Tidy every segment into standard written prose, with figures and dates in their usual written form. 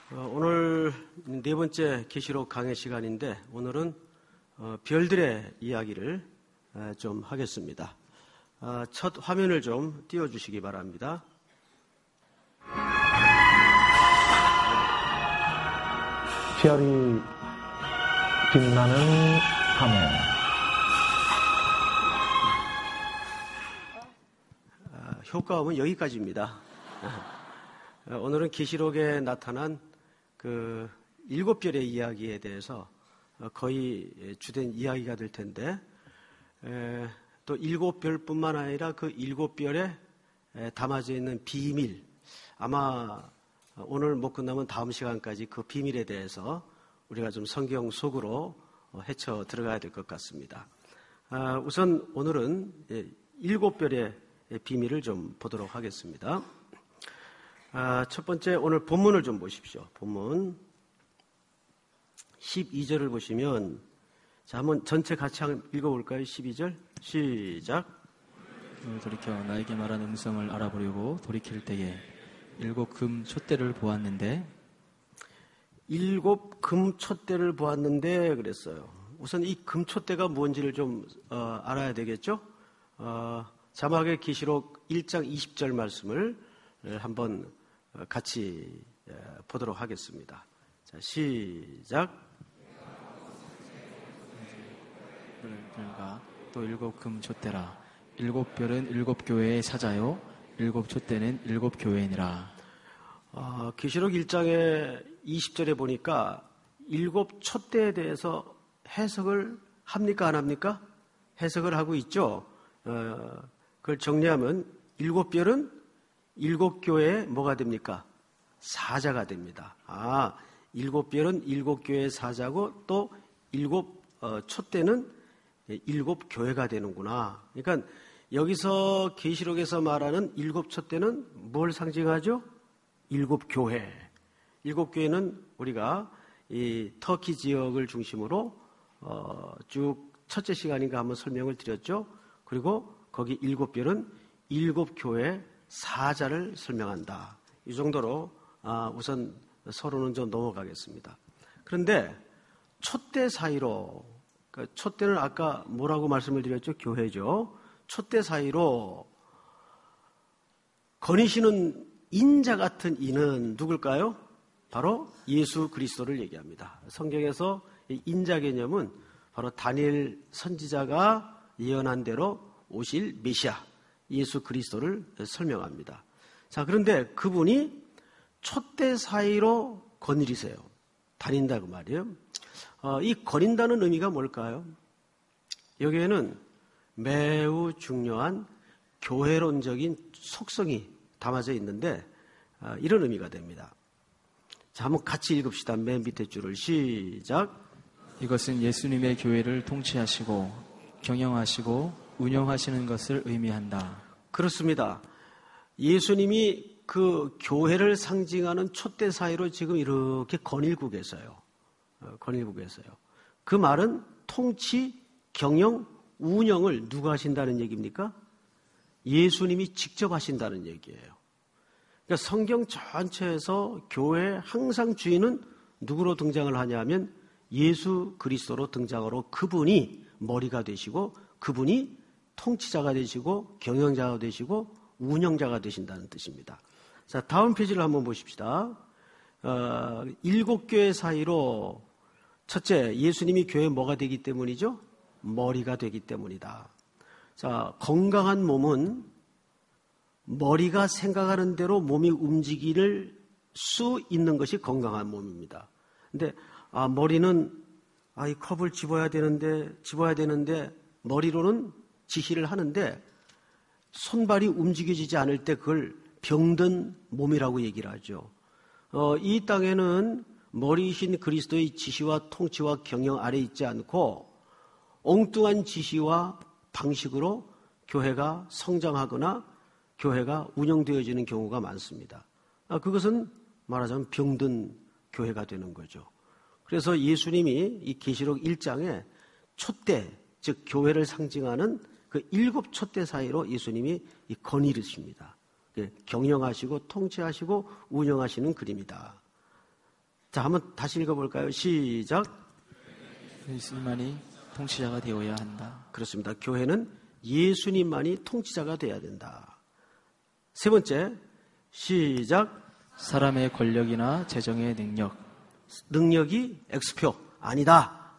오늘 네 번째 계시록 강의 시간인데 오늘은 별들의 이야기를 좀 하겠습니다. 첫 화면을 좀 띄워주시기 바랍니다. 별이 빛나는 밤에 효과음은 여기까지입니다. 오늘은 계시록에 나타난 그 7별의 이야기에 대해서 거의 주된 이야기가 될 텐데 또 7별뿐만 아니라 그 7별에 담아져 있는 비밀, 아마 오늘 못 끝나면 다음 시간까지 그 비밀에 대해서 우리가 좀 성경 속으로 헤쳐 들어가야 될 것 같습니다. 우선 오늘은 7별의 비밀을 좀 보도록 하겠습니다. 첫 번째 오늘 본문을 좀 보십시오. 본문 12절을 보시면 자 한번 전체 같이 읽어볼까요? 12절 시작. 돌이켜 나에게 말한 음성을 알아보려고 돌이킬 때에 7 금 촛대를 보았는데 7 금 촛대를 보았는데 그랬어요. 우선 이 금 촛대가 뭔지를 좀 알아야 되겠죠? 자막의 계시록 1장 20절 말씀을 한번 같이 보도록 하겠습니다. 자, 시작. 또 7 금 촛대라. 7별은 7 교회의 사자요 7 촛대는 7 교회니라. 계시록 1장의 20절에 보니까 7 촛대에 대해서 해석을 합니까 안 합니까? 해석을 하고 있죠. 그걸 정리하면 7별은 7 교회의 뭐가 됩니까? 사자가 됩니다. 7별은 7 교회의 사자고 또 7 촛대는 7 교회가 되는구나. 그러니까 여기서 계시록에서 말하는 7 촛대는 뭘 상징하죠? 7 교회. 7 교회는 우리가 이 터키 지역을 중심으로 쭉 첫째 시간인가 한번 설명을 드렸죠. 그리고 거기 7별은 7 교회 사자를 설명한다. 이 정도로 우선 서론은 좀 넘어가겠습니다. 그런데 촛대 사이로, 그러니까 촛대는 아까 뭐라고 말씀을 드렸죠? 교회죠. 촛대 사이로 거니시는 인자 같은 이는 누굴까요? 바로 예수 그리스도를 얘기합니다. 성경에서 이 인자 개념은 바로 다니엘 선지자가 예언한 대로 오실 메시아 예수 그리스도를 설명합니다. 자, 그런데 그분이 촛대 사이로 거느리세요. 다닌다 그 말이에요. 이 거린다는 의미가 뭘까요? 여기에는 매우 중요한 교회론적인 속성이 담아져 있는데 이런 의미가 됩니다. 자, 한번 같이 읽읍시다. 맨 밑에 줄을 시작. 이것은 예수님의 교회를 통치하시고 경영하시고 운영하시는 것을 의미한다. 그렇습니다. 예수님이 그 교회를 상징하는 촛대 사이로 지금 이렇게 거닐고 계세요. 거닐고 계세요. 그 말은 통치, 경영, 운영을 누가 하신다는 얘기입니까? 예수님이 직접 하신다는 얘기예요. 그러니까 성경 전체에서 교회 항상 주인은 누구로 등장을 하냐면 예수 그리스도로 등장하러 그분이 머리가 되시고 그분이 통치자가 되시고 경영자가 되시고 운영자가 되신다는 뜻입니다. 자, 다음 페이지를 한번 보십시다. 7 교회 사이로 첫째, 예수님이 교회 뭐가 되기 때문이죠? 머리가 되기 때문이다. 자, 건강한 몸은 머리가 생각하는 대로 몸이 움직일 수 있는 것이 건강한 몸입니다. 근데 머리는 이 컵을 집어야 되는데 머리로는 지시를 하는데 손발이 움직여지지 않을 때 그걸 병든 몸이라고 얘기를 하죠. 이 땅에는 머리이신 그리스도의 지시와 통치와 경영 아래 있지 않고 엉뚱한 지시와 방식으로 교회가 성장하거나 교회가 운영되어지는 경우가 많습니다. 그것은 말하자면 병든 교회가 되는 거죠. 그래서 예수님이 이 계시록 1장에 촛대, 즉 교회를 상징하는 그 7 촛대 사이로 예수님이 거니르십니다. 경영하시고 통치하시고 운영하시는 그림이다. 자, 한번 다시 읽어볼까요? 시작. 예수님만이 통치자가 되어야 한다. 그렇습니다. 교회는 예수님만이 통치자가 되어야 된다. 세 번째, 시작. 사람의 권력이나 재정의 능력이 X표. 아니다.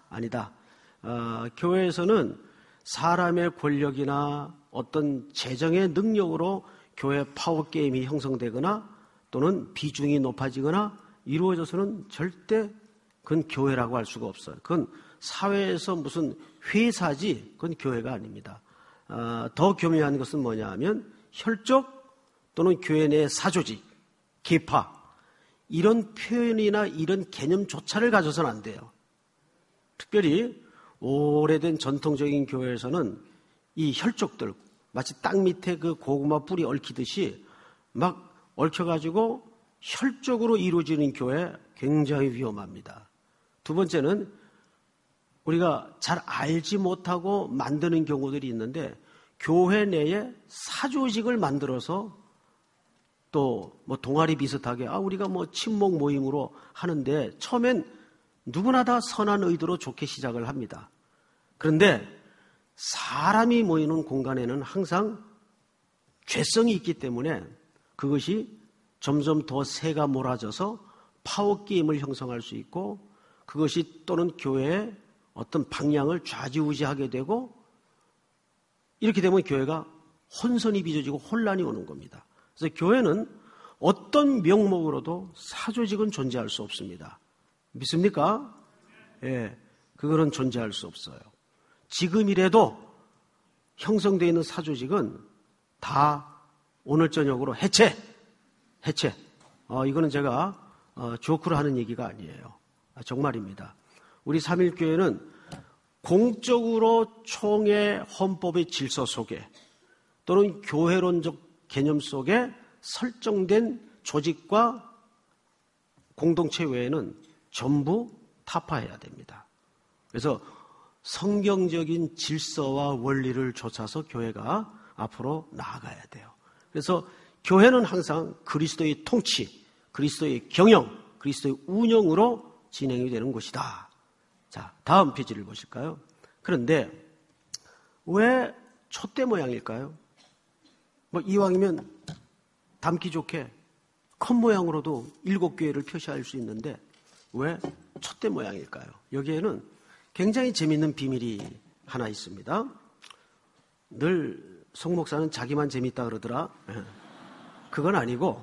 교회에서는 사람의 권력이나 어떤 재정의 능력으로 교회 파워게임이 형성되거나 또는 비중이 높아지거나 이루어져서는 절대 그건 교회라고 할 수가 없어요. 그건 사회에서 무슨 회사지 그건 교회가 아닙니다. 더 교묘한 것은 뭐냐 하면 혈족 또는 교회 내 사조직, 계파 이런 표현이나 이런 개념조차를 가져서는 안 돼요. 특별히 오래된 전통적인 교회에서는 이 혈족들 마치 땅 밑에 그 고구마 뿌리 얽히듯이 막 얽혀가지고 혈족으로 이루어지는 교회 굉장히 위험합니다. 두 번째는 우리가 잘 알지 못하고 만드는 경우들이 있는데 교회 내에 사조직을 만들어서 또 뭐 동아리 비슷하게 우리가 뭐 친목 모임으로 하는데 처음엔 누구나 다 선한 의도로 좋게 시작을 합니다. 그런데 사람이 모이는 공간에는 항상 죄성이 있기 때문에 그것이 점점 더 새가 몰아져서 파워게임을 형성할 수 있고 그것이 또는 교회의 어떤 방향을 좌지우지하게 되고 이렇게 되면 교회가 혼선이 빚어지고 혼란이 오는 겁니다. 그래서 교회는 어떤 명목으로도 사조직은 존재할 수 없습니다. 믿습니까? 예, 그거는 존재할 수 없어요. 지금이라도 형성되어 있는 사조직은 다 오늘 저녁으로 해체. 이거는 제가 조크로 하는 얘기가 아니에요. 정말입니다. 우리 삼일교회는 공적으로 총회 헌법의 질서 속에 또는 교회론적 개념 속에 설정된 조직과 공동체 외에는 전부 타파해야 됩니다. 그래서 성경적인 질서와 원리를 좇아서 교회가 앞으로 나아가야 돼요. 그래서 교회는 항상 그리스도의 통치, 그리스도의 경영, 그리스도의 운영으로 진행이 되는 곳이다. 자, 다음 페이지를 보실까요? 그런데 왜 촛대 모양일까요? 뭐 이왕이면 담기 좋게 큰 모양으로도 7교회를 표시할 수 있는데 왜 촛대 모양일까요? 여기에는 굉장히 재미있는 비밀이 하나 있습니다. 늘 송 목사는 자기만 재밌다 그러더라. 그건 아니고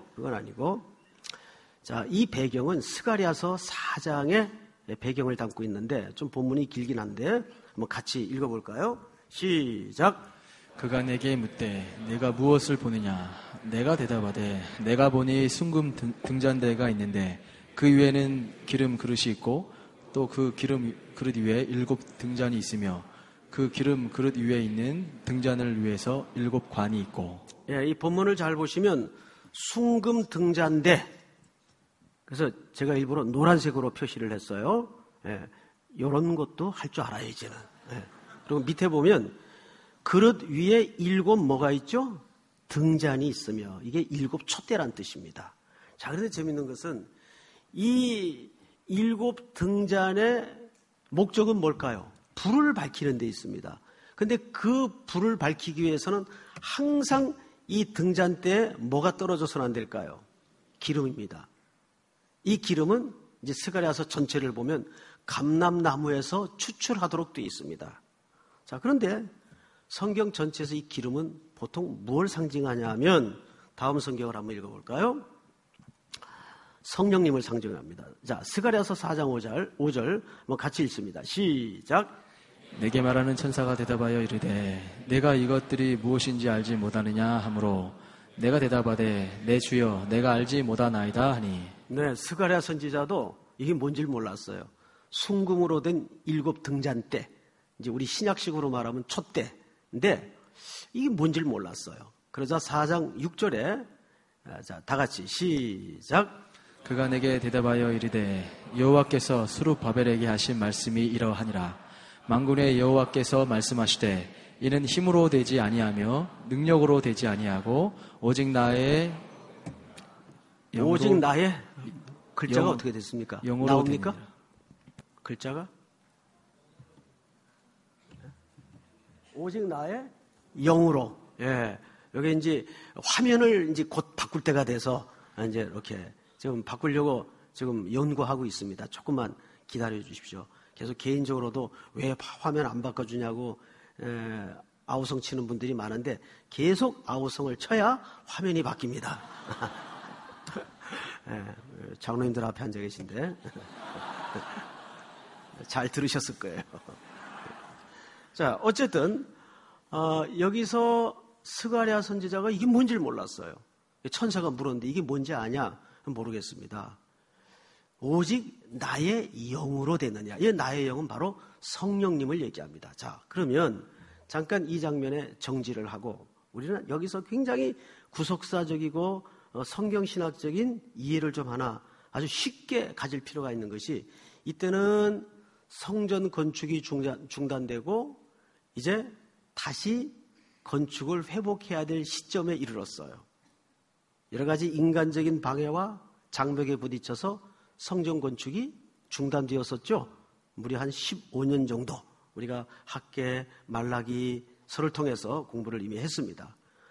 자, 이 배경은 스가랴서 4장의 배경을 담고 있는데 좀 본문이 길긴 한데 한번 같이 읽어볼까요? 시작. 그가 내게 묻되 내가 무엇을 보느냐? 내가 대답하되 내가 보니 순금 등잔대가 있는데 그 위에는 기름 그릇이 있고 또 그 기름 그릇 위에 7 등잔이 있으며 그 기름 그릇 위에 있는 등잔을 위해서 7 관이 있고. 이 본문을 잘 보시면 순금 등잔대. 그래서 제가 일부러 노란색으로 표시를 했어요. 이런 것도 할 줄 알아야지는. 그리고 밑에 보면 그릇 위에 7 뭐가 있죠? 등잔이 있으며 이게 7 촛대란 뜻입니다. 자, 그런데 재밌는 것은 이 7 등잔의 목적은 뭘까요? 불을 밝히는 데 있습니다. 그런데 그 불을 밝히기 위해서는 항상 이 등잔대에 뭐가 떨어져서는 안 될까요? 기름입니다. 이 기름은 이제 스가랴서 전체를 보면 감람나무에서 추출하도록 되어 있습니다. 자, 그런데 성경 전체에서 이 기름은 보통 무엇을 상징하냐 하면 다음 성경을 한번 읽어볼까요? 성령님을 상징합니다. 자, 스가랴서 4장 5절 뭐 같이 읽습니다. 시작. 내게 말하는 천사가 대답하여 이르되 내가 이것들이 무엇인지 알지 못하느냐 하므로 내가 대답하되 내 주여 내가 알지 못하나이다 하니. 네, 스가랴 선지자도 이게 뭔지를 몰랐어요. 순금으로 된 7 등잔대, 이제 우리 신약식으로 말하면 촛대인데 이게 뭔지를 몰랐어요. 그러자 4장 6절에 자, 다 같이 시작. 그가 내게 대답하여 이르되 여호와께서 스룹바벨에게 하신 말씀이 이러하니라. 만군의 여호와께서 말씀하시되 이는 힘으로 되지 아니하며 능력으로 되지 아니하고 오직 나의 글자가 영어, 어떻게 됐습니까? 영어로 나옵니까? 됩니다. 글자가? 오직 나의 영으로. 예. 여기 이제 화면을 이제 곧 바꿀 때가 돼서 이제 이렇게 지금 바꾸려고 지금 연구하고 있습니다. 조금만 기다려 주십시오. 계속 개인적으로도 왜 화면 안 바꿔주냐고 아우성 치는 분들이 많은데 계속 아우성을 쳐야 화면이 바뀝니다. 장로님들 앞에 앉아 계신데 잘 들으셨을 거예요. 자, 어쨌든 여기서 스가랴 선지자가 이게 뭔지를 몰랐어요. 천사가 물었는데 이게 뭔지 아냐? 모르겠습니다. 오직 나의 영으로 되느냐. 이 나의 영은 바로 성령님을 얘기합니다. 자, 그러면 잠깐 이 장면에 정지를 하고 우리는 여기서 굉장히 구속사적이고 성경신학적인 이해를 좀 하나 아주 쉽게 가질 필요가 있는 것이 이때는 성전 건축이 중단되고 이제 다시 건축을 회복해야 될 시점에 이르렀어요. 여러 가지 인간적인 방해와 장벽에 부딪혀서 성전 건축이 중단되었었죠. 무려 한 15년 정도 우리가 학계, 말라기서를 통해서 공부를 이미 했습니다.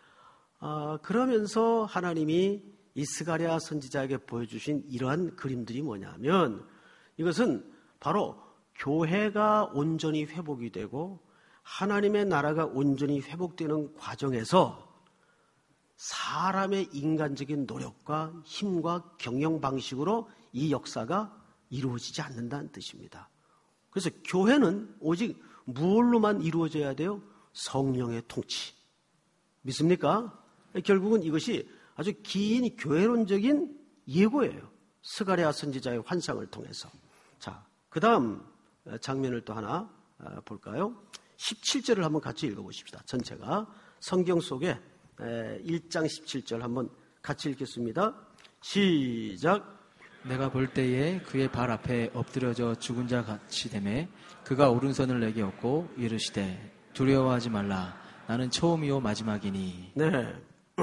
그러면서 하나님이 이 스가랴 선지자에게 보여주신 이러한 그림들이 뭐냐면 이것은 바로 교회가 온전히 회복이 되고 하나님의 나라가 온전히 회복되는 과정에서 사람의 인간적인 노력과 힘과 경영 방식으로 이 역사가 이루어지지 않는다는 뜻입니다. 그래서 교회는 오직 무엇로만 이루어져야 돼요? 성령의 통치. 믿습니까? 결국은 이것이 아주 긴 교회론적인 예고예요. 스가랴 선지자의 환상을 통해서. 자, 그 다음 장면을 또 하나 볼까요? 17절을 한번 같이 읽어보십시다. 전체가 성경 속에 1장 17절 한번 같이 읽겠습니다. 시작. 내가 볼 때에 그의 발 앞에 엎드려져 죽은 자 같이 되매 그가 오른손을 내게 얻고 이르시되 두려워하지 말라. 나는 처음이요 마지막이니. 네.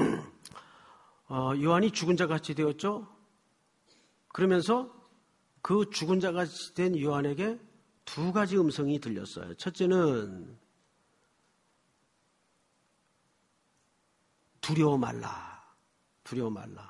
요한이 죽은 자 같이 되었죠. 그러면서 그 죽은 자 같이 된 요한에게 두 가지 음성이 들렸어요. 첫째는 두려워 말라. 두려워 말라.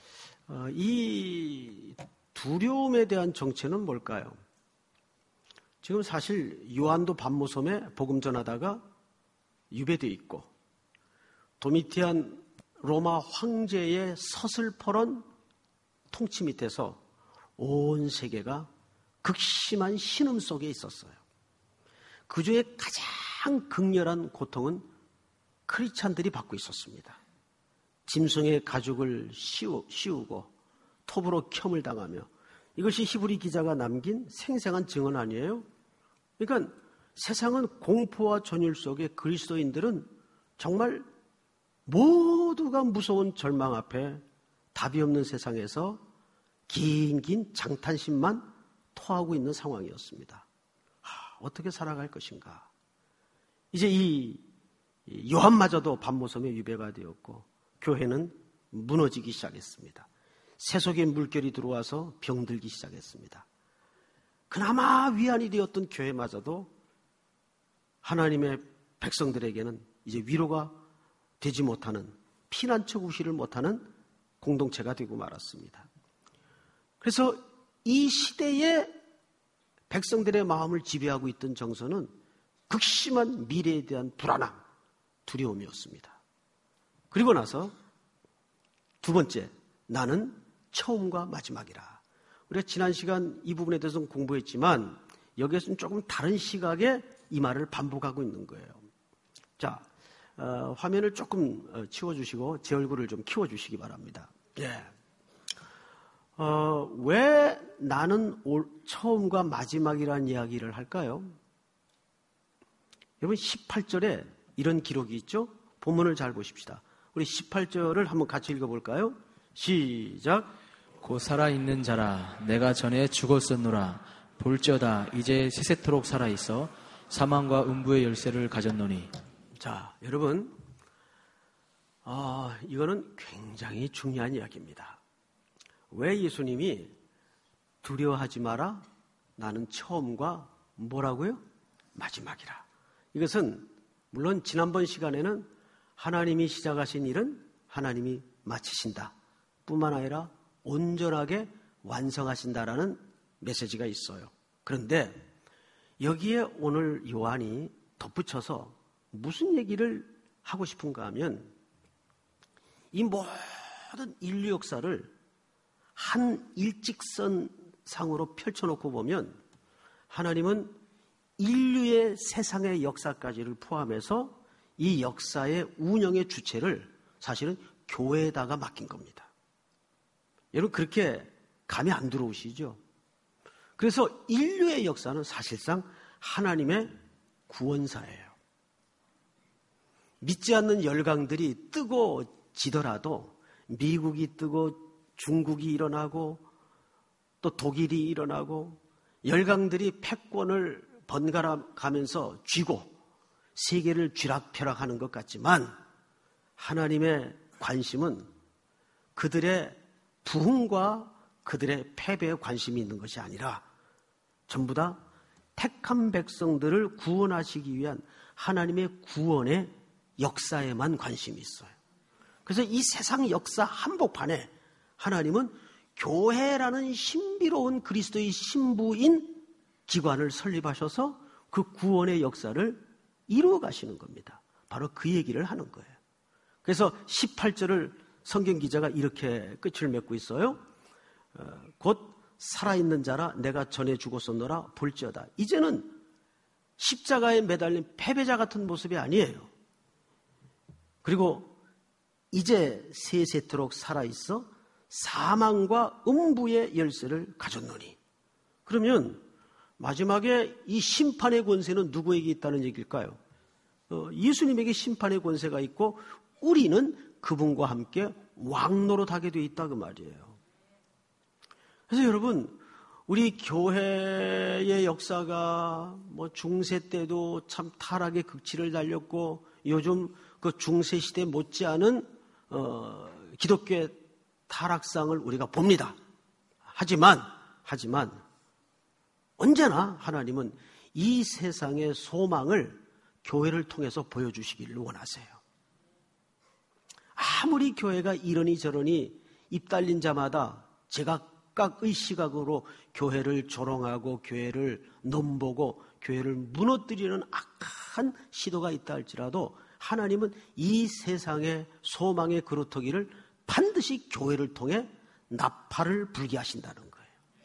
이 두려움에 대한 정체는 뭘까요? 지금 사실 요한도 밤모섬에 복음 전하다가 유배되어 있고 도미티안 로마 황제의 서슬퍼런 통치 밑에서 온 세계가 극심한 신음 속에 있었어요. 그 중에 가장 극렬한 고통은 크리스찬들이 받고 있었습니다. 짐승의 가죽을 씌우고 톱으로 켬을 당하며 이것이 히브리 기자가 남긴 생생한 증언 아니에요? 그러니까 세상은 공포와 전율 속에 그리스도인들은 정말 모두가 무서운 절망 앞에 답이 없는 세상에서 긴 장탄심만 토하고 있는 상황이었습니다. 어떻게 살아갈 것인가? 이제 이 요한마저도 밤모섬에 유배가 되었고 교회는 무너지기 시작했습니다. 세속의 물결이 들어와서 병들기 시작했습니다. 그나마 위안이 되었던 교회마저도 하나님의 백성들에게는 이제 위로가 되지 못하는 피난처 구실을 못하는 공동체가 되고 말았습니다. 그래서 이 시대에 백성들의 마음을 지배하고 있던 정서는 극심한 미래에 대한 불안함, 두려움이었습니다. 그리고 나서 두 번째, 나는 처음과 마지막이라. 우리가 지난 시간 이 부분에 대해서는 공부했지만 여기에서는 조금 다른 시각에 이 말을 반복하고 있는 거예요. 자, 화면을 조금 치워주시고 제 얼굴을 좀 키워주시기 바랍니다. 예. 왜 나는 처음과 마지막이라는 이야기를 할까요? 여러분 18절에 이런 기록이 있죠? 본문을 잘 보십시다. 우리 18절을 한번 같이 읽어볼까요? 시작. 곧 살아있는 자라 내가 전에 죽었었노라. 볼지어다 이제 세세토록 살아있어 사망과 음부의 열쇠를 가졌노니. 자, 여러분 이거는 굉장히 중요한 이야기입니다. 왜 예수님이 두려워하지 마라. 나는 처음과 뭐라고요? 마지막이라. 이것은 물론 지난번 시간에는 하나님이 시작하신 일은 하나님이 마치신다 뿐만 아니라 온전하게 완성하신다라는 메시지가 있어요. 그런데 여기에 오늘 요한이 덧붙여서 무슨 얘기를 하고 싶은가 하면 이 모든 인류 역사를 한 일직선상으로 펼쳐놓고 보면 하나님은 인류의 세상의 역사까지를 포함해서 이 역사의 운영의 주체를 사실은 교회에다가 맡긴 겁니다. 여러분 그렇게 감이 안 들어오시죠? 그래서 인류의 역사는 사실상 하나님의 구원사예요. 믿지 않는 열강들이 뜨고 지더라도 미국이 뜨고 중국이 일어나고 또 독일이 일어나고 열강들이 패권을 번갈아 가면서 쥐고 세계를 쥐락펴락하는 것 같지만 하나님의 관심은 그들의 부흥과 그들의 패배에 관심이 있는 것이 아니라 전부 다 택한 백성들을 구원하시기 위한 하나님의 구원의 역사에만 관심이 있어요. 그래서 이 세상 역사 한복판에 하나님은 교회라는 신비로운 그리스도의 신부인 기관을 설립하셔서 그 구원의 역사를 이루어 가시는 겁니다. 바로 그 얘기를 하는 거예요. 그래서 18절을 성경 기자가 이렇게 끝을 맺고 있어요. 곧 살아있는 자라 내가 전에 죽었었노라 볼지어다. 이제는 십자가에 매달린 패배자 같은 모습이 아니에요. 그리고 이제 세세토록 살아있어 사망과 음부의 열쇠를 가졌노니. 그러면 마지막에 이 심판의 권세는 누구에게 있다는 얘기일까요? 예수님에게 심판의 권세가 있고 우리는 그분과 함께 왕노릇하게 되어 있다 그 말이에요. 그래서 여러분 우리 교회의 역사가 뭐 중세 때도 참 타락의 극치를 달렸고 요즘 그 중세 시대 못지않은 기독교의 타락상을 우리가 봅니다. 하지만 언제나 하나님은 이 세상의 소망을 교회를 통해서 보여주시기를 원하세요. 아무리 교회가 이러니 저러니 입 달린 자마다 제각각의 시각으로 교회를 조롱하고 교회를 넘보고 교회를 무너뜨리는 악한 시도가 있다 할지라도 하나님은 이 세상의 소망의 그루터기를 반드시 교회를 통해 나팔을 불게 하신다는 거예요.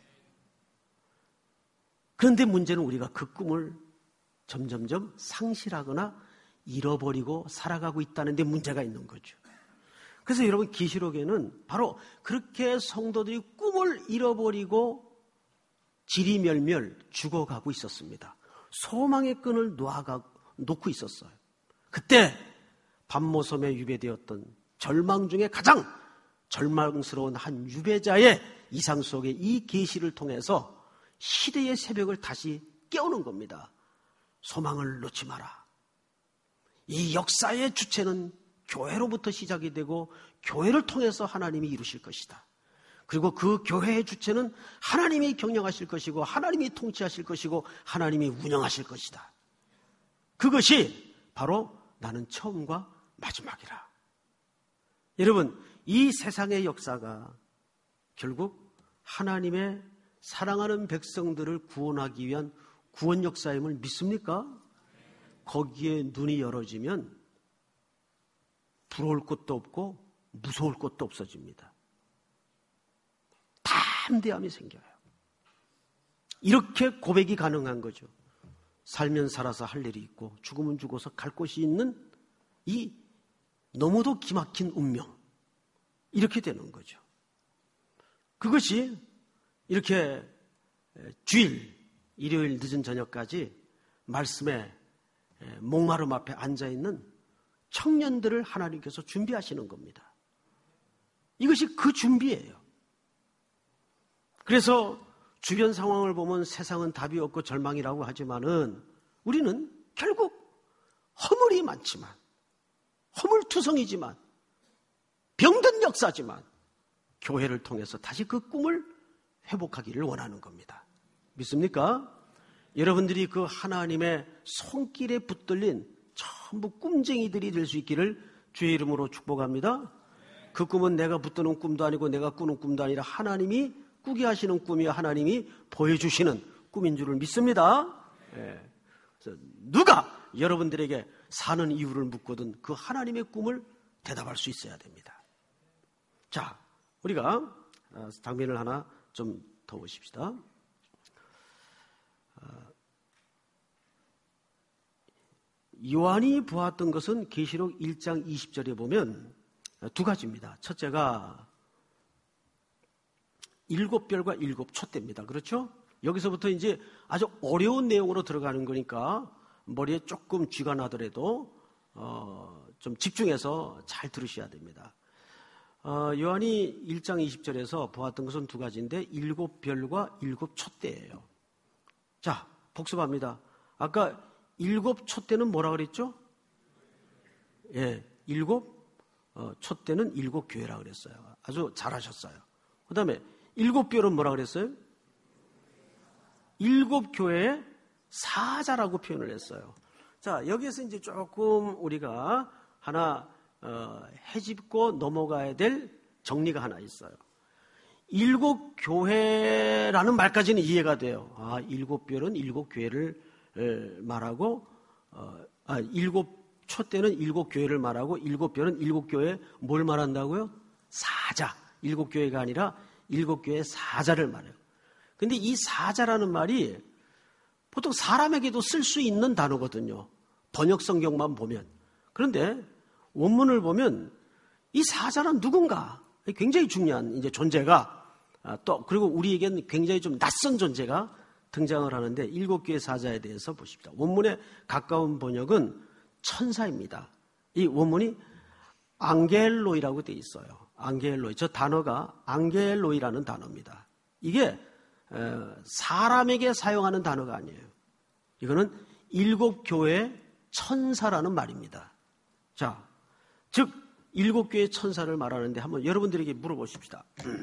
그런데 문제는 우리가 그 꿈을 점점점 상실하거나 잃어버리고 살아가고 있다는 데 문제가 있는 거죠. 그래서 여러분 계시록에는 바로 그렇게 성도들이 꿈을 잃어버리고 지리멸멸 죽어가고 있었습니다. 소망의 끈을 놓고 있었어요. 그때 밤모섬에 유배되었던 절망 중에 가장 절망스러운 한 유배자의 이상 속에 이 계시를 통해서 시대의 새벽을 다시 깨우는 겁니다. 소망을 놓지 마라. 이 역사의 주체는 교회로부터 시작이 되고 교회를 통해서 하나님이 이루실 것이다. 그리고 그 교회의 주체는 하나님이 경영하실 것이고 하나님이 통치하실 것이고 하나님이 운영하실 것이다. 그것이 바로 나는 처음과 마지막이라. 여러분, 이 세상의 역사가 결국 하나님의 사랑하는 백성들을 구원하기 위한 구원 역사임을 믿습니까? 거기에 눈이 열어지면 부러울 것도 없고 무서울 것도 없어집니다. 담대함이 생겨요. 이렇게 고백이 가능한 거죠. 살면 살아서 할 일이 있고 죽으면 죽어서 갈 곳이 있는 이 너무도 기막힌 운명. 이렇게 되는 거죠. 그것이 이렇게 주일, 일요일 늦은 저녁까지 말씀에 목마름 앞에 앉아있는 청년들을 하나님께서 준비하시는 겁니다. 이것이 그 준비예요. 그래서 주변 상황을 보면 세상은 답이 없고 절망이라고 하지만은 우리는 결국 허물이 많지만, 허물투성이지만, 병든 역사지만 교회를 통해서 다시 그 꿈을 회복하기를 원하는 겁니다. 믿습니까? 여러분들이 그 하나님의 손길에 붙들린 전부 꿈쟁이들이 될 수 있기를 주의 이름으로 축복합니다. 그 꿈은 내가 붙드는 꿈도 아니고 내가 꾸는 꿈도 아니라 하나님이 꾸게 하시는 꿈이야 하나님이 보여주시는 꿈인 줄을 믿습니다. 예. 그래서 누가 여러분들에게 사는 이유를 묻거든 그 하나님의 꿈을 대답할 수 있어야 됩니다. 자, 우리가 장면을 하나 좀 더 보십시다. 요한이 보았던 것은 계시록 1장 20절에 보면 두 가지입니다. 첫째가 7별과 7촛대입니다. 그렇죠? 여기서부터 이제 아주 어려운 내용으로 들어가는 거니까 머리에 조금 쥐가 나더라도 좀 집중해서 잘 들으셔야 됩니다. 요한이 1장 20절에서 보았던 것은 두 가지인데 7별과 7촛대예요. 자, 복습합니다. 아까 7촛대는 뭐라 그랬죠? 예, 7촛대는 7교회라 그랬어요. 아주 잘하셨어요. 그 다음에 7별은 뭐라 그랬어요? 7교회의 사자라고 표현을 했어요. 자, 여기에서 이제 조금 우리가 하나 해집고 넘어가야 될 정리가 하나 있어요. 7교회라는 말까지는 이해가 돼요. 7별은 7교회를 말하고 7촛대는 7교회를 말하고 7별은 7교회 뭘 말한다고요? 사자. 7교회가 아니라 7교회 사자를 말해요. 근데 이 사자라는 말이 보통 사람에게도 쓸 수 있는 단어거든요. 번역 성경만 보면. 그런데 원문을 보면 이 사자는 누군가 굉장히 중요한 이제 존재가 또 그리고 우리에게는 굉장히 좀 낯선 존재가 등장을 하는데 7교회 사자에 대해서 보십시다. 원문에 가까운 번역은 천사입니다. 이 원문이 앙겔로이라고 되어 있어요. 앙겔로이. 저 단어가 앙겔로이라는 단어입니다. 이게 사람에게 사용하는 단어가 아니에요. 이거는 7교회 천사라는 말입니다. 자, 즉 7교회 천사를 말하는데 한번 여러분들에게 물어보십시다.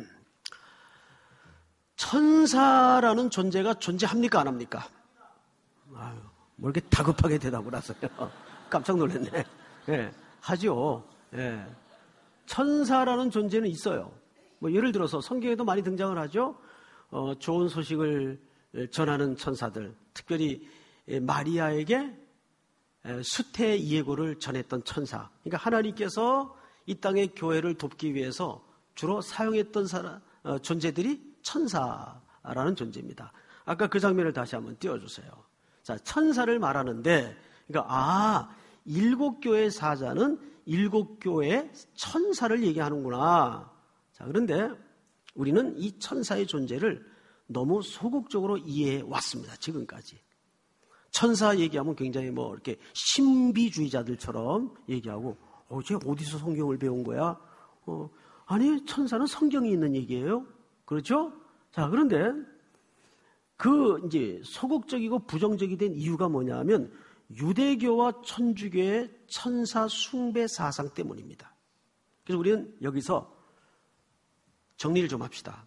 천사라는 존재가 존재합니까? 안 합니까? 아유, 뭐 이렇게 다급하게 대답을 하세요. 깜짝 놀랐네. 예, 하죠. 예. 천사라는 존재는 있어요. 뭐 예를 들어서 성경에도 많이 등장을 하죠. 좋은 소식을 전하는 천사들, 특별히 마리아에게 수태 예고를 전했던 천사. 그러니까 하나님께서 이 땅의 교회를 돕기 위해서 주로 사용했던 존재들이 천사라는 존재입니다. 아까 그 장면을 다시 한번 띄워주세요. 자, 천사를 말하는데, 그러니까 7교회 사자는 7교회 천사를 얘기하는구나. 자, 그런데 우리는 이 천사의 존재를 너무 소극적으로 이해해 왔습니다. 지금까지. 천사 얘기하면 굉장히 뭐 이렇게 신비주의자들처럼 얘기하고, 쟤 어디서 성경을 배운 거야? 아니, 천사는 성경이 있는 얘기예요. 그렇죠? 자, 그런데 그 이제 소극적이고 부정적이 된 이유가 뭐냐면 유대교와 천주교의 천사 숭배 사상 때문입니다. 그래서 우리는 여기서 정리를 좀 합시다.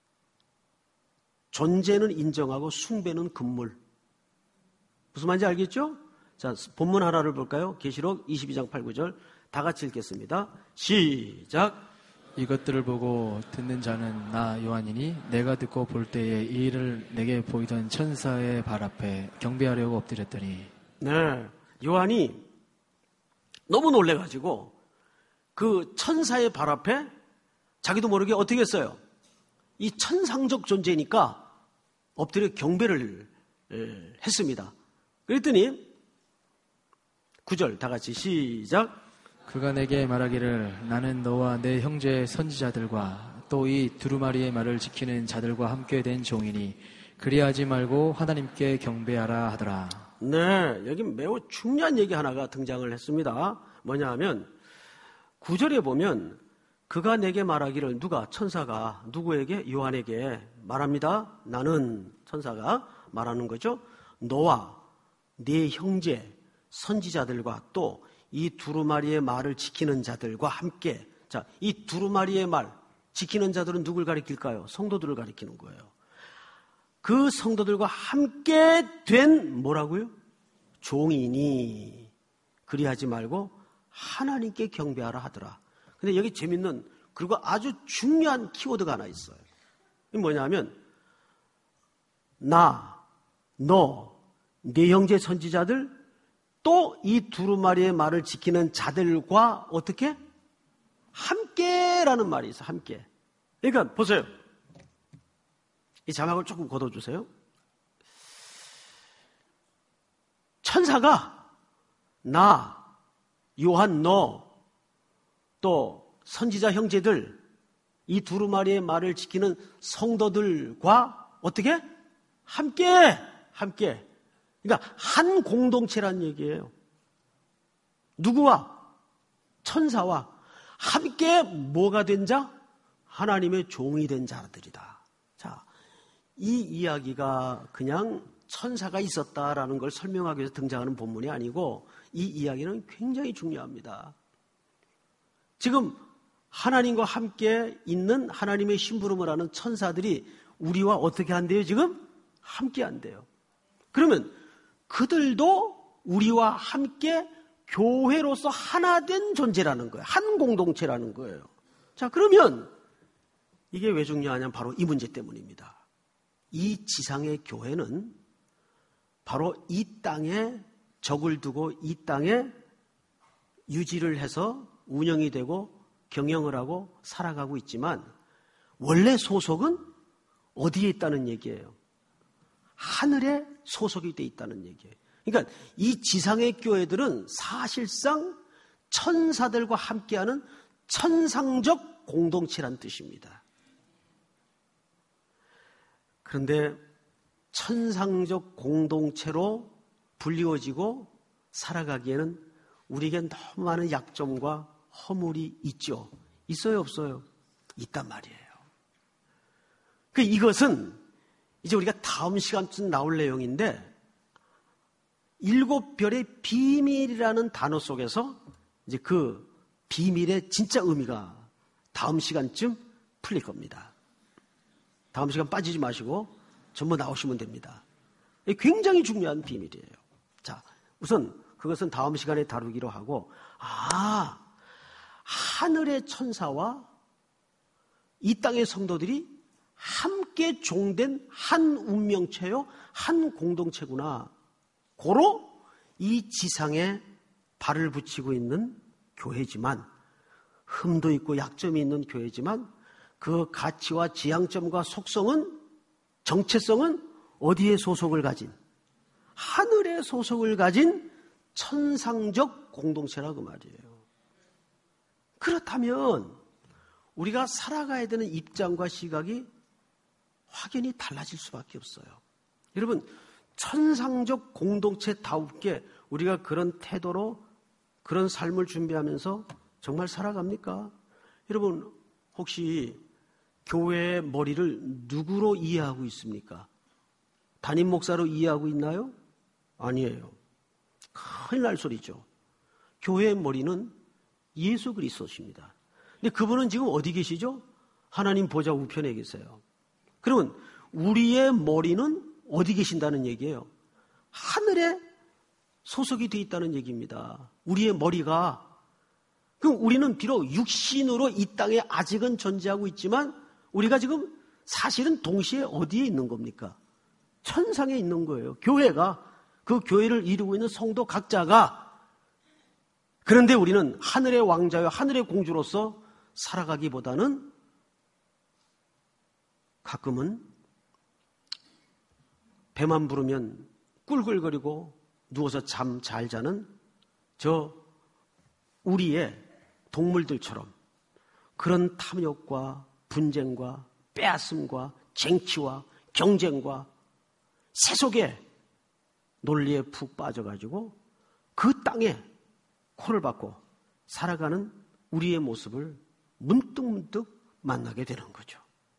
존재는 인정하고 숭배는 금물. 무슨 말인지 알겠죠? 자, 본문 하나를 볼까요? 계시록 22장 8, 9절 다 같이 읽겠습니다. 시작. 이것들을 보고 듣는 자는 나 요한이니 내가 듣고 볼 때에 이 일을 내게 보이던 천사의 발 앞에 경배하려고 엎드렸더니. 네, 요한이 너무 놀래가지고 그 천사의 발 앞에 자기도 모르게 어떻게 했어요? 이 천상적 존재니까 엎드려 경배를 했습니다. 그랬더니 9절 다 같이 시작. 그가 내게 말하기를 나는 너와 내 형제 선지자들과 또 이 두루마리의 말을 지키는 자들과 함께 된 종이니 그리하지 말고 하나님께 경배하라 하더라. 네, 여기 매우 중요한 얘기 하나가 등장을 했습니다. 뭐냐 하면 9절에 보면 그가 내게 말하기를 누가? 천사가 누구에게? 요한에게 말합니다. 나는 천사가 말하는 거죠. 너와 네 형제 선지자들과 또 이 두루마리의 말을 지키는 자들과 함께. 자, 이 두루마리의 말, 지키는 자들은 누굴 가리킬까요? 성도들을 가리키는 거예요. 그 성도들과 함께 된 뭐라고요? 종이니 그리하지 말고 하나님께 경배하라 하더라. 근데 여기 재밌는 그리고 아주 중요한 키워드가 하나 있어요. 이게 뭐냐면 나, 너, 네 형제 선지자들 또 이 두루마리의 말을 지키는 자들과 어떻게? 함께라는 말이 있어요. 함께. 그러니까 보세요. 이 자막을 조금 걷어주세요. 천사가 나, 요한, 너, 또 선지자 형제들 이 두루마리의 말을 지키는 성도들과 어떻게? 함께. 그러니까 한 공동체란 얘기예요. 누구와? 천사와 함께 뭐가 된 자? 하나님의 종이 된 자들이다. 자, 이 이야기가 그냥 천사가 있었다라는 걸 설명하기 위해서 등장하는 본문이 아니고 이 이야기는 굉장히 중요합니다. 지금 하나님과 함께 있는 하나님의 심부름을 하는 천사들이 우리와 어떻게 한대요? 지금 함께 한대요. 그러면 그들도 우리와 함께 교회로서 하나 된 존재라는 거예요. 한 공동체라는 거예요. 자, 그러면 이게 왜 중요하냐면 바로 이 문제 때문입니다. 이 지상의 교회는 바로 이 땅에 적을 두고 이 땅에 유지를 해서 운영이 되고 경영을 하고 살아가고 있지만 원래 소속은 어디에 있다는 얘기예요? 하늘에 소속이 돼 있다는 얘기예요. 그러니까 이 지상의 교회들은 사실상 천사들과 함께하는 천상적 공동체란 뜻입니다. 그런데 천상적 공동체로 불리워지고 살아가기에는 우리에게 너무 많은 약점과 허물이 있죠. 있어요, 없어요? 있단 말이에요. 이것은 이제 우리가 다음 시간쯤 나올 내용인데 7별의 비밀이라는 단어 속에서 이제 그 비밀의 진짜 의미가 다음 시간쯤 풀릴 겁니다. 다음 시간 빠지지 마시고 전부 나오시면 됩니다. 굉장히 중요한 비밀이에요. 자, 우선 그것은 다음 시간에 다루기로 하고, 하늘의 천사와 이 땅의 성도들이 함께 종된 한 운명체요, 한 공동체구나. 고로 이 지상에 발을 붙이고 있는 교회지만, 흠도 있고 약점이 있는 교회지만 그 가치와 지향점과 속성은, 정체성은 어디에 소속을 가진? 하늘에 소속을 가진 천상적 공동체라고 말이에요. 그렇다면 우리가 살아가야 되는 입장과 시각이 확연히 달라질 수밖에 없어요. 여러분, 천상적 공동체다우게 우리가 그런 태도로 그런 삶을 준비하면서 정말 살아갑니까? 여러분, 혹시 교회의 머리를 누구로 이해하고 있습니까? 담임 목사로 이해하고 있나요? 아니에요. 큰일 날 소리죠. 교회의 머리는 예수 그리스도십니다. 근데 그분은 지금 어디 계시죠? 하나님 보좌 우편에 계세요. 그러면 우리의 머리는 어디 계신다는 얘기예요? 하늘에 소속이 되어 있다는 얘기입니다. 우리의 머리가. 그럼 우리는 비록 육신으로 이 땅에 아직은 존재하고 있지만 우리가 지금 사실은 동시에 어디에 있는 겁니까? 천상에 있는 거예요. 교회가, 그 교회를 이루고 있는 성도 각자가. 그런데 우리는 하늘의 왕자요, 하늘의 공주로서 살아가기보다는 가끔은 배만 부르면 꿀꿀거리고 누워서 잠 잘 자는 저 우리의 동물들처럼 그런 탐욕과 분쟁과 빼앗음과 쟁취와 경쟁과 세속의 논리에 푹 빠져가지고 그 땅에 코를 박고 살아가는 우리의 모습을 문득문득 만나게 되는 거죠.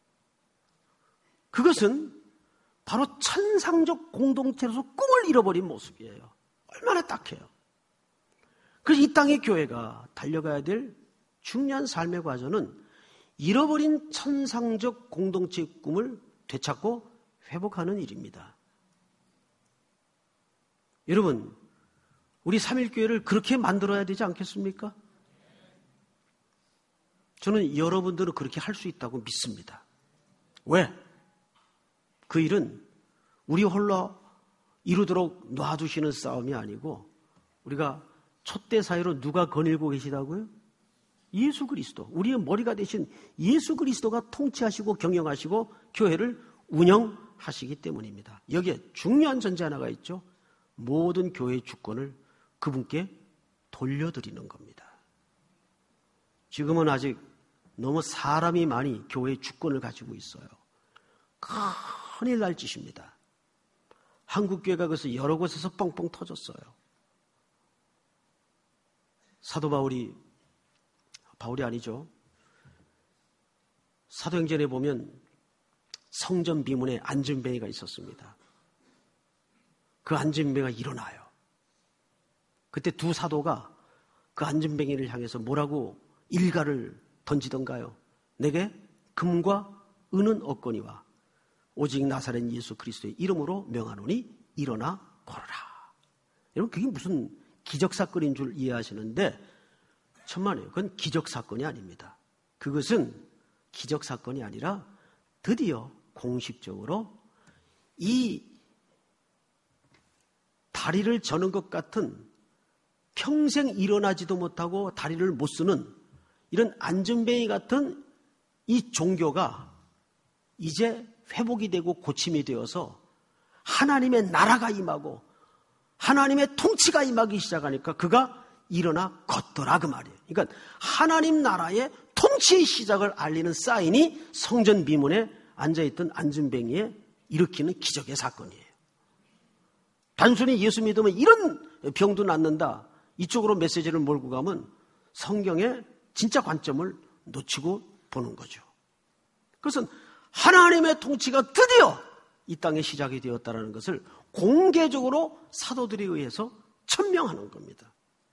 그것은 바로 천상적 공동체로서 꿈을 잃어버린 모습이에요. 얼마나 딱해요. 그래서 이 땅의 교회가 달려가야 될 중요한 삶의 과정은 잃어버린 천상적 공동체의 꿈을 되찾고 회복하는 일입니다. 여러분, 우리 3.1교회를 그렇게 만들어야 되지 않겠습니까? 저는 여러분들은 그렇게 할 수 있다고 믿습니다. 왜? 그 일은 우리 홀로 이루도록 놔두시는 싸움이 아니고 우리가 촛대 사이로 누가 거닐고 계시다고요? 예수 그리스도, 우리의 머리가 되신 예수 그리스도가 통치하시고 경영하시고 교회를 운영하시기 때문입니다. 여기에 중요한 전제 하나가 있죠. 모든 교회의 주권을 그분께 돌려드리는 겁니다. 지금은 아직 너무 사람이 많이 교회의 주권을 가지고 있어요. 큰일 날 짓입니다. 한국교회가 그래서 여러 곳에서 뻥뻥 터졌어요. 사도 바울이 아니죠. 사도행전에 보면 성전 비문에 안전뱅이가 있었습니다. 그 안전뱅이가 일어나요. 그때 두 사도가 그 안전뱅이를 향해서 뭐라고 일가를 던지던가요? 내게 금과 은은 없거니와 오직 나사렛 예수 그리스도의 이름으로 명하노니 일어나 걸어라. 여러분, 그게 무슨 기적사건인 줄 이해하시는데 천만에요. 그건 기적사건이 아닙니다. 그것은 기적사건이 아니라 드디어 공식적으로 이 다리를 저는 것 같은 평생 일어나지도 못하고 다리를 못 쓰는 이런 안전뱅이 같은 이 종교가 이제 회복이 되고 고침이 되어서 하나님의 나라가 임하고 하나님의 통치가 임하기 시작하니까 그가 일어나 걷더라 그 말이에요. 그러니까 하나님 나라의 통치의 시작을 알리는 사인이 성전 비문에 앉아있던 안전뱅이에 일으키는 기적의 사건이에요. 단순히 예수 믿으면 이런 병도 낫는다. 이쪽으로 메시지를 몰고 가면 성경의 진짜 관점을 놓치고 보는 거죠. 그것은 하나님의 통치가 드디어 이 땅에 시작이 되었다는 것을 공개적으로 사도들에 의해서 천명하는 겁니다.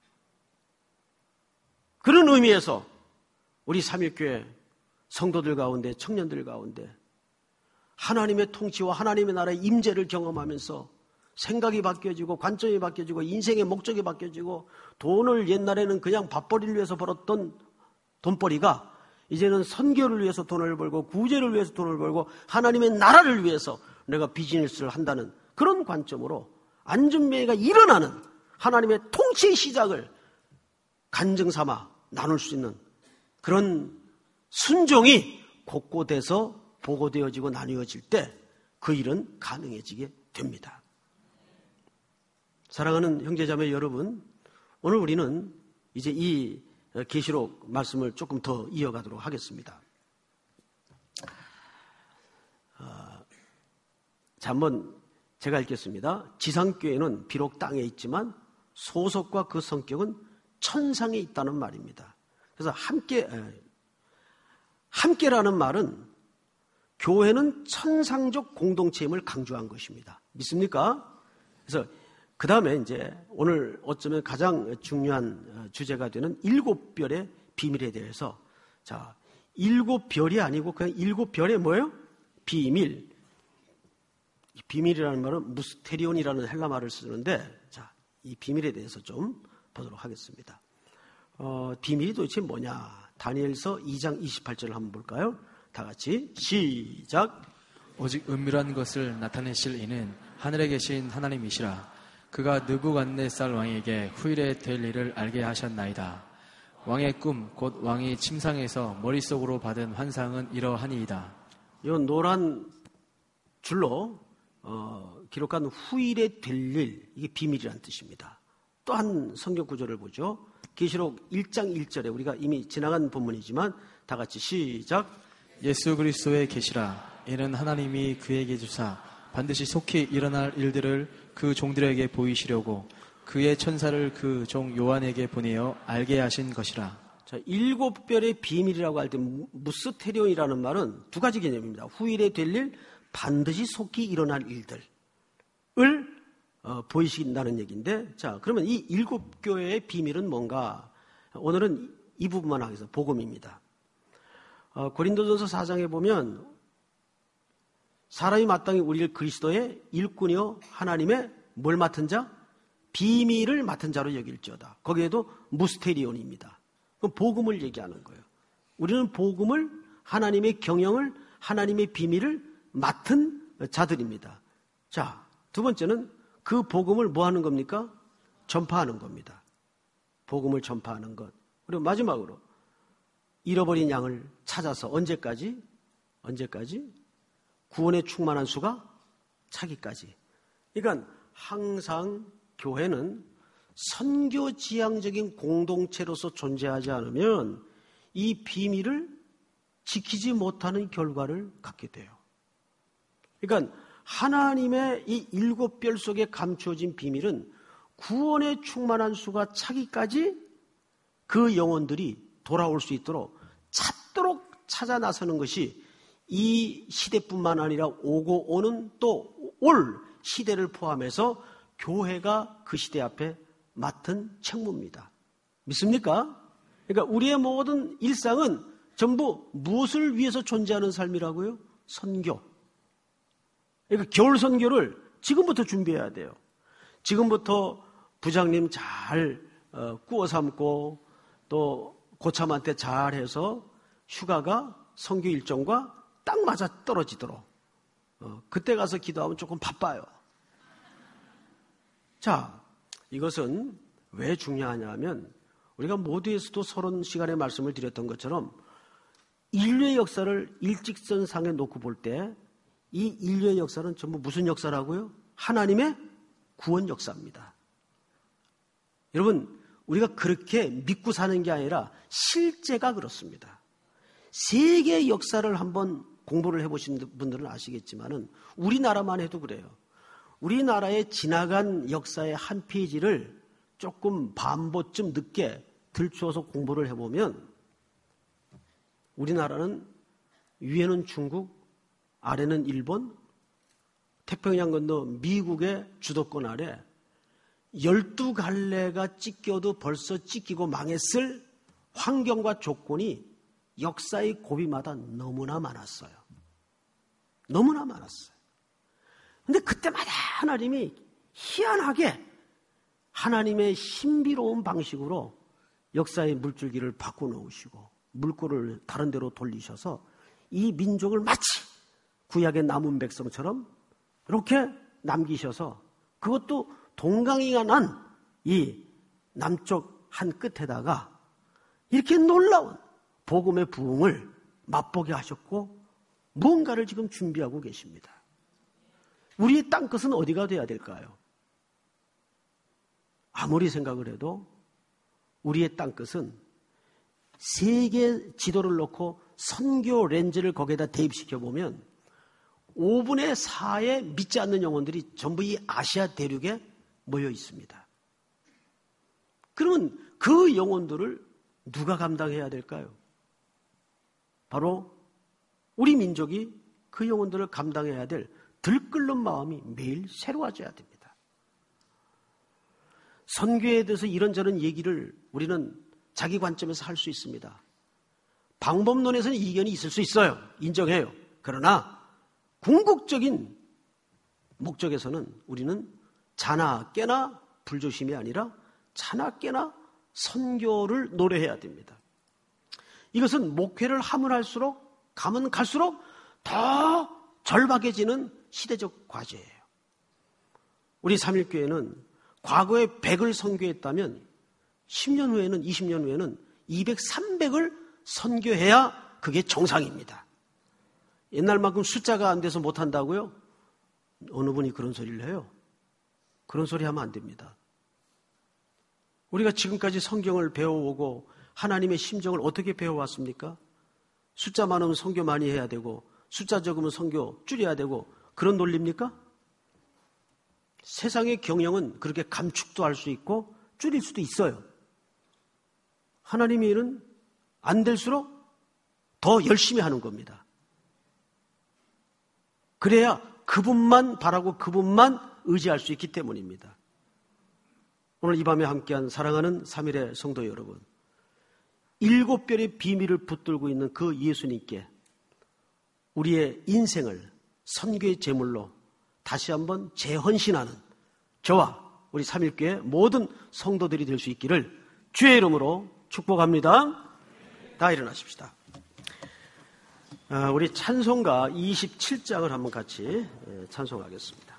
그런 의미에서 우리 3.1교회 성도들 가운데, 청년들 가운데 하나님의 통치와 하나님의 나라의 임재를 경험하면서 생각이 바뀌어지고 관점이 바뀌어지고 인생의 목적이 바뀌어지고 돈을 옛날에는 그냥 밥벌이를 위해서 벌었던 돈벌이가 이제는 선교를 위해서 돈을 벌고 구제를 위해서 돈을 벌고 하나님의 나라를 위해서 내가 비즈니스를 한다는 그런 관점으로 안전매가 일어나는 하나님의 통치의 시작을 간증 삼아 나눌 수 있는 그런 순종이 곳곳에서 보고되어지고 나뉘어질 때 그 일은 가능해지게 됩니다. 사랑하는 형제자매 여러분, 오늘 우리는 이제 이 계시록 말씀을 조금 더 이어가도록 하겠습니다. 자, 한번 제가 읽겠습니다. 지상교회는 비록 땅에 있지만 소속과 그 성격은 천상에 있다는 말입니다. 그래서 함께라는 말은 교회는 천상적 공동체임을 강조한 것입니다. 믿습니까? 그래서 그 다음에 이제 오늘 어쩌면 가장 중요한 주제가 되는 7별의 비밀에 대해서, 자, 7별이 아니고 그냥 7별의 뭐예요? 비밀. 비밀이라는 말은 무스테리온이라는 헬라 말을 쓰는데, 자, 이 비밀에 대해서 좀 보도록 하겠습니다. 비밀이 도대체 뭐냐? 다니엘서 2장 28절을 한번 볼까요? 다 같이 시작. 오직 은밀한 것을 나타내실 이는 하늘에 계신 하나님이시라. 그가 느부갓네살 왕에게 후일에 될 일을 알게 하셨나이다. 왕의 꿈, 곧 왕이 침상에서 머릿속으로 받은 환상은 이러하니이다. 이 노란 줄로 기록한 후일에 될 일, 이게 비밀이라는 뜻입니다. 또 한 성경 구절을 보죠. 계시록 1장 1절에 우리가 이미 지나간 본문이지만 다 같이 시작. 예수 그리스도의 계시라. 이는 하나님이 그에게 주사 반드시 속히 일어날 일들을 그 종들에게 보이시려고 그의 천사를 그 종 요한에게 보내어 알게 하신 것이라. 자, 7별의 비밀이라고 할 때 무스테리온이라는 말은 두 가지 개념입니다. 후일에 될 일, 반드시 속히 일어날 일들을 보이신다는 얘기인데, 자, 그러면 이 7교회의 비밀은 뭔가? 오늘은 이 부분만 하겠습니다. 복음입니다. 고린도전서 4장에 보면 사람이 마땅히 우리를 그리스도의 일꾼이요 하나님의 뭘 맡은 자? 비밀을 맡은 자로 여길지어다. 거기에도 무스테리온입니다. 그럼 복음을 얘기하는 거예요. 우리는 복음을, 하나님의 경영을, 하나님의 비밀을 맡은 자들입니다. 자, 두 번째는 그 복음을 뭐 하는 겁니까? 전파하는 겁니다. 복음을 전파하는 것. 그리고 마지막으로 잃어버린 양을 찾아서 언제까지? 구원에 충만한 수가 차기까지. 그러니까 항상 교회는 선교지향적인 공동체로서 존재하지 않으면 이 비밀을 지키지 못하는 결과를 갖게 돼요. 그러니까 하나님의 이 7별 속에 감추어진 비밀은 구원에 충만한 수가 차기까지 그 영혼들이 돌아올 수 있도록 찾도록 찾아 나서는 것이 이 시대뿐만 아니라 오고 오는 또 올 시대를 포함해서 교회가 그 시대 앞에 맡은 책무입니다. 믿습니까? 그러니까 우리의 모든 일상은 전부 무엇을 위해서 존재하는 삶이라고요? 선교. 그러니까 겨울 선교를 지금부터 준비해야 돼요. 지금부터 부장님 잘 꾸어 삼고 또 고참한테 잘해서 휴가가 선교 일정과 딱 맞아 떨어지도록 그때 가서 기도하면 조금 바빠요. 자, 이것은 왜 중요하냐면 우리가 모두에서도 30시간의 말씀을 드렸던 것처럼 인류의 역사를 일직선상에 놓고 볼 때 이 인류의 역사는 전부 무슨 역사라고요? 하나님의 구원 역사입니다. 여러분, 우리가 그렇게 믿고 사는 게 아니라 실제가 그렇습니다. 세계 역사를 한번 공부를 해보신 분들은 아시겠지만은 우리나라만 해도 그래요. 우리나라의 지나간 역사의 한 페이지를 조금 반보쯤 늦게 들추어서 공부를 해보면 우리나라는 위에는 중국, 아래는 일본, 태평양 건너 미국의 주도권 아래 12갈래가 찢겨도 벌써 찢기고 망했을 환경과 조건이 역사의 고비마다 너무나 많았어요. 너무나 많았어요. 근데 그때마다 하나님이 희한하게 하나님의 신비로운 방식으로 역사의 물줄기를 바꿔놓으시고 물꼬를 다른 데로 돌리셔서 이 민족을 마치 구약의 남은 백성처럼 이렇게 남기셔서 그것도 동강이가 난 이 남쪽 한 끝에다가 이렇게 놀라운 복음의 부흥을 맛보게 하셨고 무언가를 지금 준비하고 계십니다. 우리의 땅끝은 어디가 돼야 될까요? 아무리 생각을 해도 우리의 땅끝은 세계 지도를 놓고 선교 렌즈를 거기에다 대입시켜 보면 5분의 4의 믿지 않는 영혼들이 전부 이 아시아 대륙에 모여 있습니다. 그러면 그 영혼들을 누가 감당해야 될까요? 바로 우리 민족이 그 영혼들을 감당해야 될 들끓는 마음이 매일 새로워져야 됩니다. 선교에 대해서 이런저런 얘기를 우리는 자기 관점에서 할 수 있습니다. 방법론에서는 이견이 있을 수 있어요. 인정해요. 그러나 궁극적인 목적에서는 우리는 자나 깨나 불조심이 아니라 자나 깨나 선교를 노래해야 됩니다. 이것은 목회를 하면 할수록 가면 갈수록 더 절박해지는 시대적 과제예요. 우리 삼일교회는 과거에 100을 선교했다면 10년 후에는 20년 후에는 200, 300을 선교해야 그게 정상입니다. 옛날만큼 숫자가 안 돼서 못한다고요? 어느 분이 그런 소리를 해요? 그런 소리 하면 안 됩니다. 우리가 지금까지 성경을 배워오고 하나님의 심정을 어떻게 배워왔습니까? 숫자 많으면 선교 많이 해야 되고 숫자 적으면 선교 줄여야 되고 그런 논리입니까? 세상의 경영은 그렇게 감축도 할 수 있고 줄일 수도 있어요. 하나님의 일은 안 될수록 더 열심히 하는 겁니다. 그래야 그분만 바라고 그분만 의지할 수 있기 때문입니다. 오늘 이 밤에 함께한 사랑하는 3일의 성도 여러분, 7별의 비밀을 붙들고 있는 그 예수님께 우리의 인생을 선교의 제물로 다시 한번 재헌신하는 저와 우리 삼일교회 모든 성도들이 될 수 있기를 주의 이름으로 축복합니다. 다 일어나십시다. 우리 찬송가 27장을 한번 같이 찬송하겠습니다.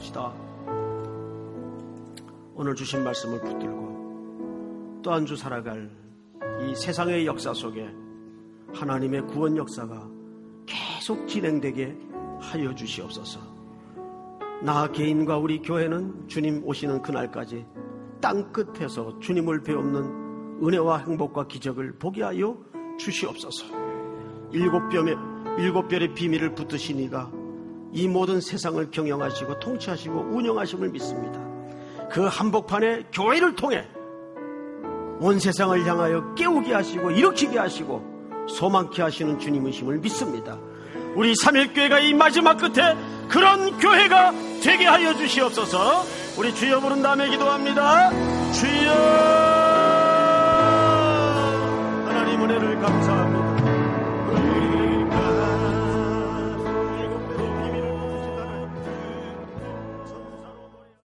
기도합시다. 오늘 주신 말씀을 붙들고 또 한 주 살아갈 이 세상의 역사 속에 하나님의 구원 역사가 계속 진행되게 하여 주시옵소서. 나 개인과 우리 교회는 주님 오시는 그날까지 땅끝에서 주님을 배우는 은혜와 행복과 기적을 보게 하여 주시옵소서. 일곱 별의 비밀을 붙드신 이가 이 모든 세상을 경영하시고 통치하시고 운영하심을 믿습니다. 그 한복판에 교회를 통해 온 세상을 향하여 깨우게 하시고 일으키게 하시고 소망케 하시는 주님이심을 믿습니다. 우리 삼일교회가 이 마지막 끝에 그런 교회가 되게 하여 주시옵소서. 우리 주여 부른 다음에 기도합니다. 주여, 하나님 은혜를 감사합니다.